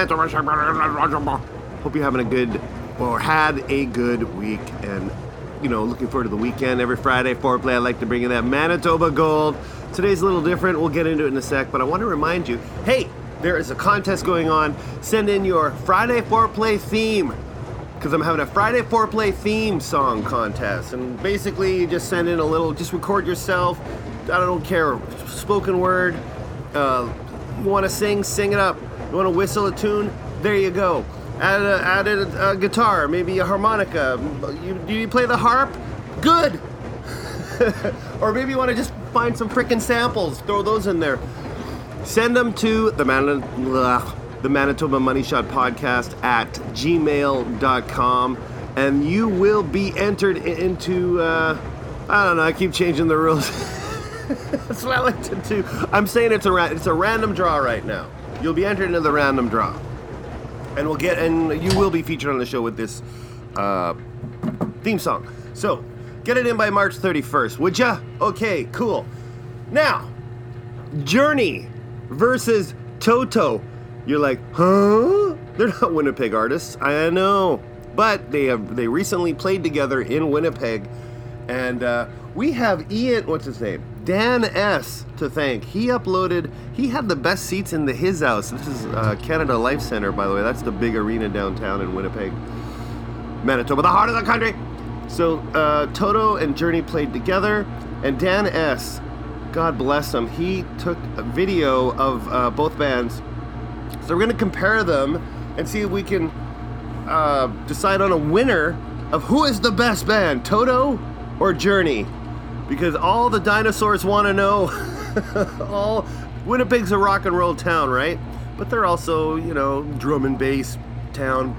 Hope you're having a good, or had a good week, and, looking forward to the weekend. Every Friday, Foreplay, I like to bring in that Manitoba Gold. Today's a little different. We'll get into it in a sec, but I want to remind you, hey, there is a contest going on. Send in your Friday Foreplay theme, because I'm having a Friday Foreplay theme song contest. And basically, you just send in a little, just record yourself. I don't care, spoken word. You want to sing it up. You want to whistle a tune? There you go. Add a guitar, maybe a harmonica. Do you play the harp? Good. Or maybe you want to just find some frickin' samples. Throw those in there. Send them to the Manitoba Money Shot Podcast at gmail.com, and you will be entered into, I don't know, I keep changing the rules. That's what I like to do. I'm saying it's a random draw right now. You'll be entered into the random draw. And you will be featured on the show with this theme song. So, get it in by March 31st, would ya? Okay, cool. Now, Journey versus Toto. You're like, huh? They're not Winnipeg artists. I know. But they recently played together in Winnipeg. And we have what's his name? Dan S. to thank. He had the best seats in his house. This is Canada Life Center, by the way. That's the big arena downtown in Winnipeg, Manitoba, the heart of the country. So Toto and Journey played together, and Dan S., God bless him, he took a video of both bands. So we're going to compare them and see if we can decide on a winner of who is the best band, Toto or Journey. Because all the dinosaurs want to know. Winnipeg's a rock and roll town, right? But they're also, drum and bass town.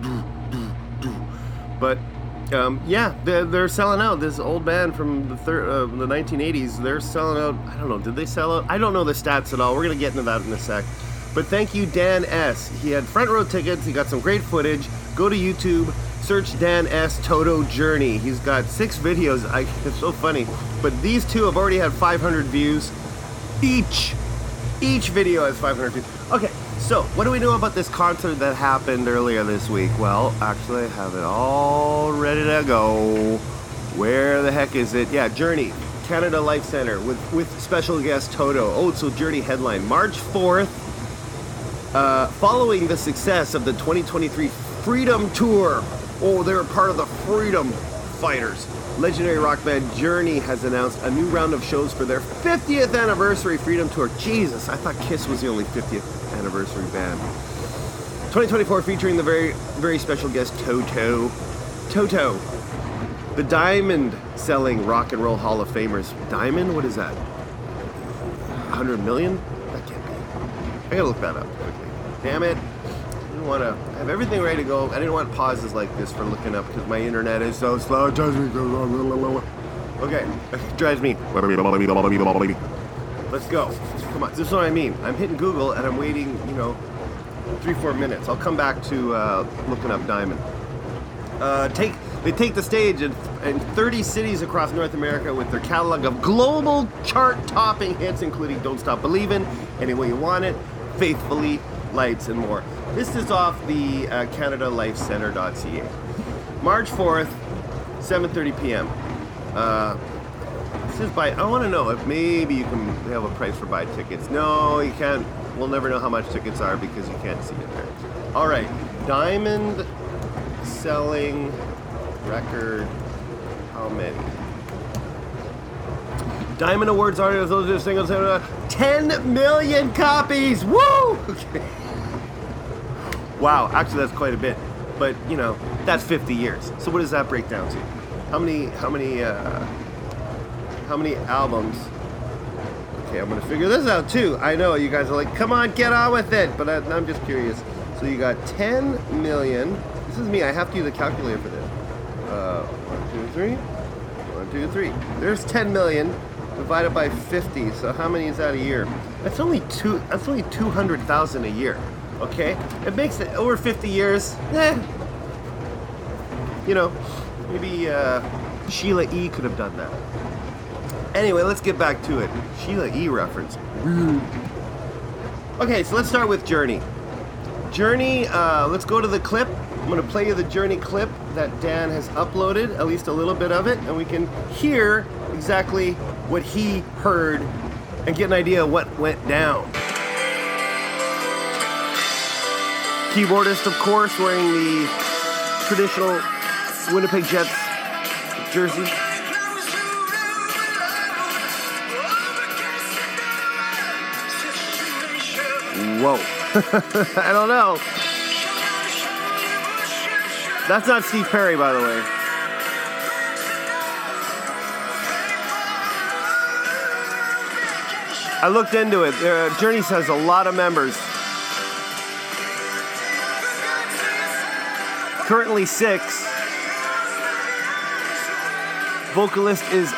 But they're selling out. This old band from the 1980s, they're selling out. I don't know. Did they sell out? I don't know the stats at all. We're gonna get into that in a sec. But thank you, Dan S. He had front row tickets. He got some great footage. Go to YouTube. Search Dan S. Toto Journey. He's got 6 videos. It's so funny. But these two have already had 500 views. Each video has 500 views. Okay, so what do we know about this concert that happened earlier this week? Well, actually, I have it all ready to go. Where the heck is it? Yeah, Journey, Canada Life Center with special guest Toto. Oh, so Journey headline March 4th. Following the success of the 2023 Freedom Tour. Oh, they're part of the Freedom Fighters. Legendary rock band Journey has announced a new round of shows for their 50th anniversary Freedom Tour. Jesus, I thought Kiss was the only 50th anniversary band. 2024 featuring the very, very special guest Toto. Toto, the diamond-selling rock and roll Hall of Famers. Diamond? What is that? 100 million? That can't be. I gotta look that up quickly. Damn it. I want to have everything ready to go. I didn't want pauses like this for looking up because my internet is so slow. It drives me. Okay, it drives me. Let's go. Come on, this is what I mean. I'm hitting Google and I'm waiting, 3-4 minutes. I'll come back to looking up Diamond. They take the stage in 30 cities across North America with their catalog of global chart-topping hits, including Don't Stop Believin', Any Way You Want It, Faithfully, Lights, and more. This is off the CanadaLifeCenter.ca. March 4th, 7:30 p.m. This is I want to know if maybe you can have a price for buy tickets. No, you can't. We'll never know how much tickets are because you can't see it there. All right, Diamond selling record. How many? Diamond Awards artists, those are singles, 10 million copies! Woo! Okay. Wow, actually that's quite a bit. But, that's 50 years. So what does that break down to? How many albums? Okay, I'm gonna figure this out too. I know, you guys are like, come on, get on with it! But I'm just curious. So you got 10 million. This is me, I have to use a calculator for this. 1, 2, 3. There's 10 million. Divided by 50, so how many is that a year? That's only 200,000 a year. Okay, it makes it over 50 years. Maybe Sheila E. could have done that. Anyway, let's get back to it. Sheila E. reference. Okay, so let's start with Journey. Journey, let's go to the clip. I'm going to play you the Journey clip that Dan has uploaded, at least a little bit of it, and we can hear exactly what he heard and get an idea of what went down. Keyboardist, of course, wearing the traditional Winnipeg Jets jersey. Whoa. I don't know. That's not Steve Perry, by the way. I looked into it. Journey has a lot of members. Currently 6. Vocalist is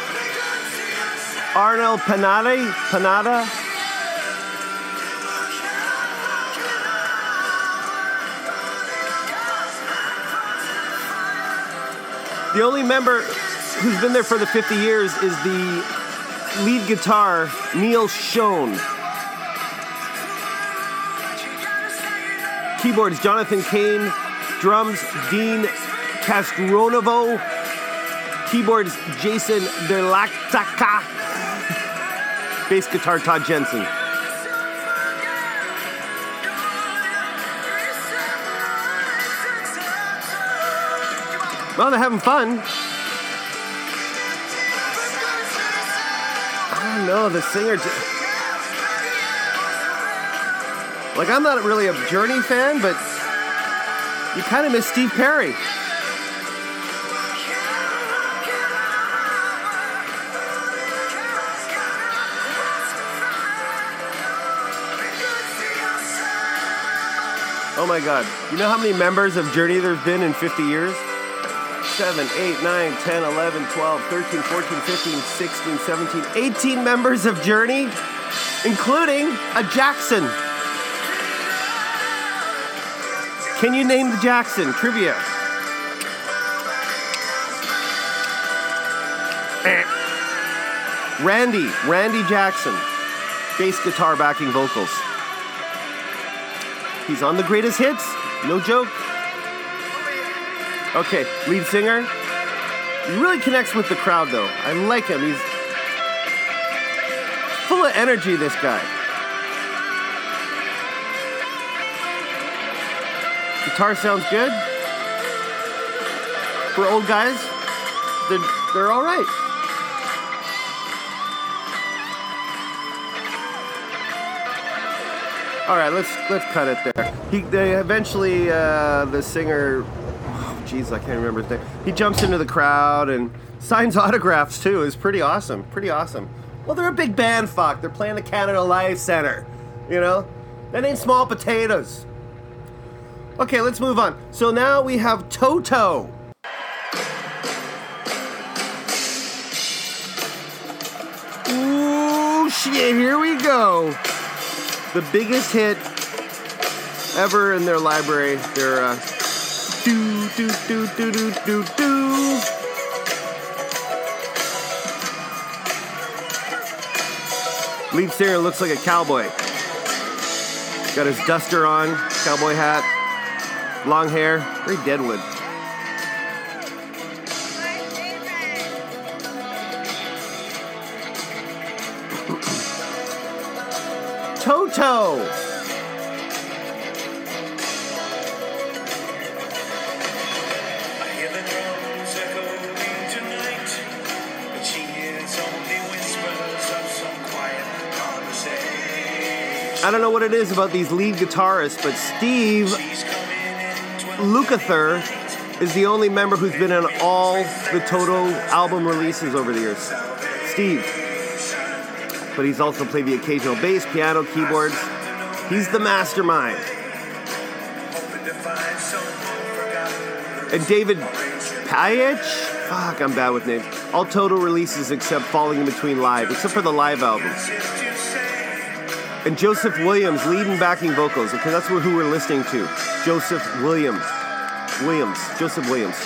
Arnel Panada. The only member who's been there for the 50 years is the lead guitar, Neil Schon. Keyboards, Jonathan Kane. Drums, Dean Castronovo. Keyboards, Jason Derlactaka. Bass guitar, Todd Jensen. Well, they're having fun. I don't know, the singer... Like, I'm not really a Journey fan, but you kind of miss Steve Perry. Oh my God. You know how many members of Journey there's been in 50 years? 7, 8, 9, 10, 11, 12, 13, 14, 15, 16, 17, 18 members of Journey, including a Jackson. Can you name the Jackson? Trivia. Randy Jackson. Bass guitar, backing vocals. He's on the greatest hits. No joke. Okay, lead singer. He really connects with the crowd, though. I like him. He's full of energy, this guy. Guitar sounds good. For old guys, they're all right. All right, let's cut it there. They eventually, the singer, I can't remember his name. He jumps into the crowd and signs autographs too. It's pretty awesome. Pretty awesome. Well, they're a big band, fuck. They're playing the Canada Life Center. You know? That ain't small potatoes. Okay, let's move on. So now we have Toto. Ooh, shit, here we go. The biggest hit ever in their library. Their, do do do do do do do. Lead singer looks like a cowboy. Got his duster on, cowboy hat, long hair, very Deadwood. Toto. I don't know what it is about these lead guitarists, but Steve Lukather is the only member who's been on all the Toto album releases over the years. Steve. But he's also played the occasional bass, piano, keyboards. He's the mastermind. And David Paich? Fuck, I'm bad with names. All Toto releases except Falling in Between Live, except for the live albums. And Joseph Williams, lead and backing vocals, because that's who we're listening to. Joseph Williams. Joseph Williams.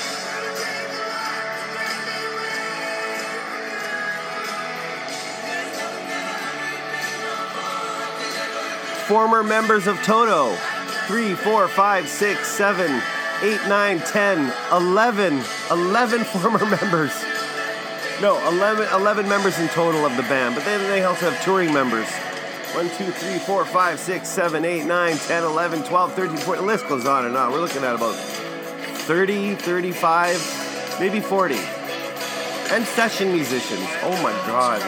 Former members of Toto. 3, 4, 5, 6, 7, 8, 9, 10, 11. 11 former members. No, 11 members in total of the band, but then they also have touring members. 1, 2, 3, 4, 5, 6, 7, 8, 9, 10, 11, 12, 13, 14. The list goes on and on. We're looking at about 30, 35, maybe 40. And session musicians. Oh my God.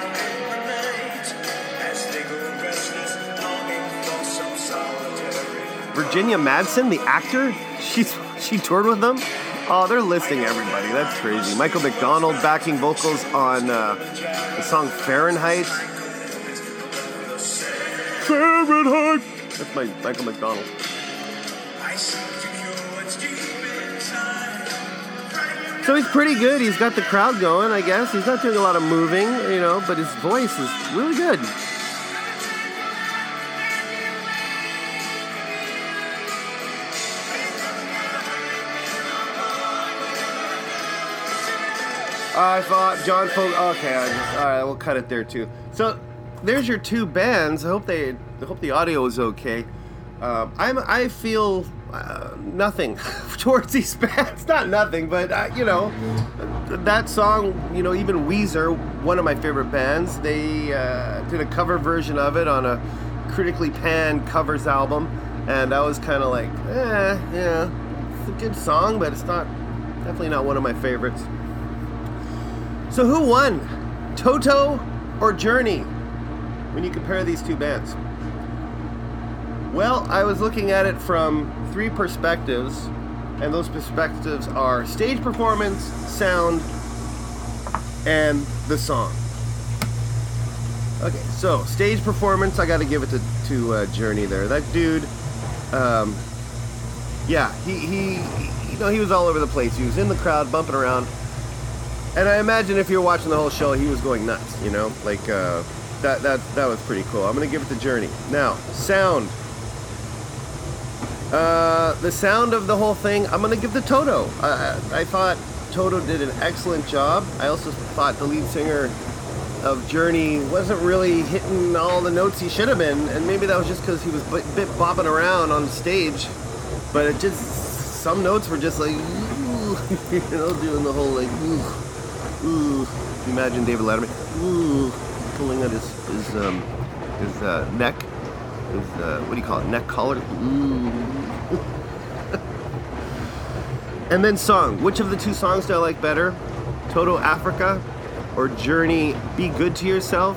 Virginia Madsen, the actor, she toured with them. Oh, they're listing everybody. That's crazy. Michael McDonald backing vocals on the song Fahrenheit. Fahrenheit. That's my Michael McDonald. So he's pretty good. He's got the crowd going, I guess. He's not doing a lot of moving, but his voice is really good. I thought John Folk. Okay, all right, we'll cut it there too. So there's your two bands. I hope the audio is okay. I feel nothing towards these bands. Not nothing, but that song. Even Weezer, one of my favorite bands, they did a cover version of it on a critically panned covers album, and I was kind of like, yeah, it's a good song, but it's definitely not one of my favorites. So who won, Toto or Journey, when you compare these two bands? Well, I was looking at it from three perspectives, and those perspectives are stage performance, sound, and the song. Okay, so stage performance, I got to give it to Journey there. That dude, he was all over the place. He was in the crowd, bumping around. And I imagine if you're watching the whole show, he was going nuts, that was pretty cool. I'm going to give it to Journey. Now, sound. The sound of the whole thing, I'm going to give to Toto. I thought Toto did an excellent job. I also thought the lead singer of Journey wasn't really hitting all the notes he should have been, and maybe that was just because he was a bit bopping around on stage, but some notes were just like, doing the whole like, ooh. Imagine David Letterman, pulling at his neck, what do you call it, neck collar, And then song. Which of the two songs do I like better? Toto Africa or Journey Be Good to Yourself?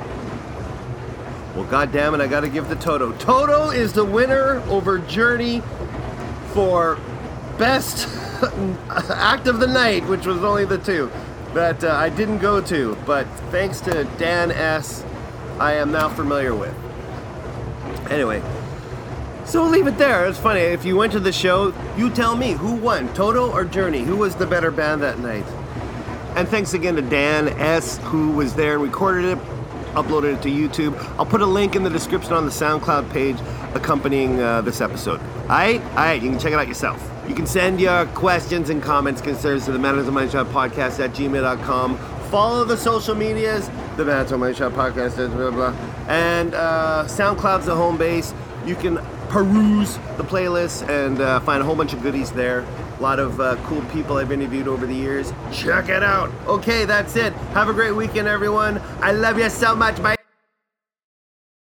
Well, goddammit, I gotta give the Toto. Toto is the winner over Journey for best act of the night, which was only the two that I didn't go to, but thanks to Dan S., I am now familiar with. Anyway, so we'll leave it there. It's funny, if you went to the show, you tell me, who won, Toto or Journey? Who was the better band that night? And thanks again to Dan S., who was there and recorded it, uploaded it to YouTube. I'll put a link in the description on the SoundCloud page accompanying this episode. Alright, you can check it out yourself. You can send your questions and comments, concerns to the Manners of Money Shot Podcast at gmail.com. Follow the social medias, the Manners of Money Shot Podcast, blah, blah, blah. And SoundCloud's the home base. You can peruse the playlist and find a whole bunch of goodies there. A lot of cool people I've interviewed over the years. Check it out. Okay, that's it. Have a great weekend, everyone. I love you so much. Bye.